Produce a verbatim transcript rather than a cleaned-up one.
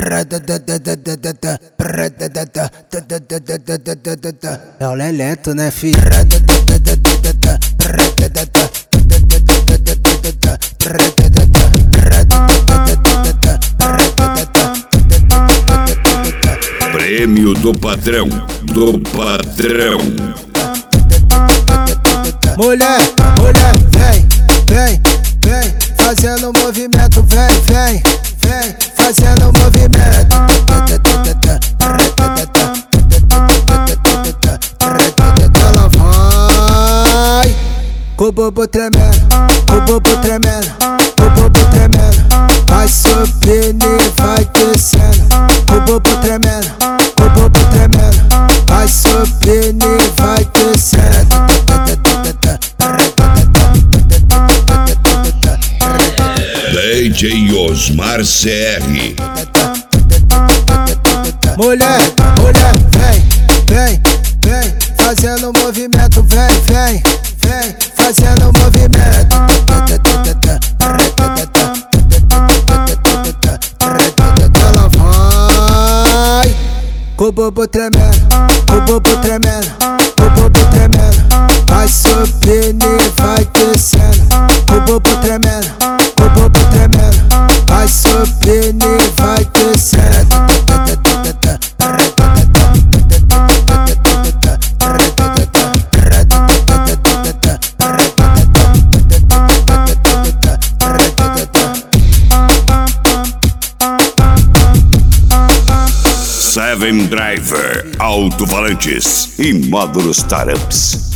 É o lelento, né, filho? Prêmio do patrão, do patrão. Mulher, mulher, vem, vem, vem, fazendo movimento, vem, vem, vem, fazendo movimento. Ela vai com o bubu tremendo, com o bubu tremendo, com o bubu tremendo. Vai subindo e vai descendo, com o bubu tremendo, com o bubu tremendo. Vai subindo e vai descendo. D J Osmar C R. Mulher, mulher, vem, vem, vem, fazendo movimento, vem, vem, vem, fazendo movimento. Ela vai com o bubu tremendo, com o bubu tremendo, com o bubu tremendo. Vai subindo e vai descendo, com o bubu tremendo, com o bubu tremendo. Vai subindo e vai descendo. Seven Driver, alto-falantes e módulos Startups.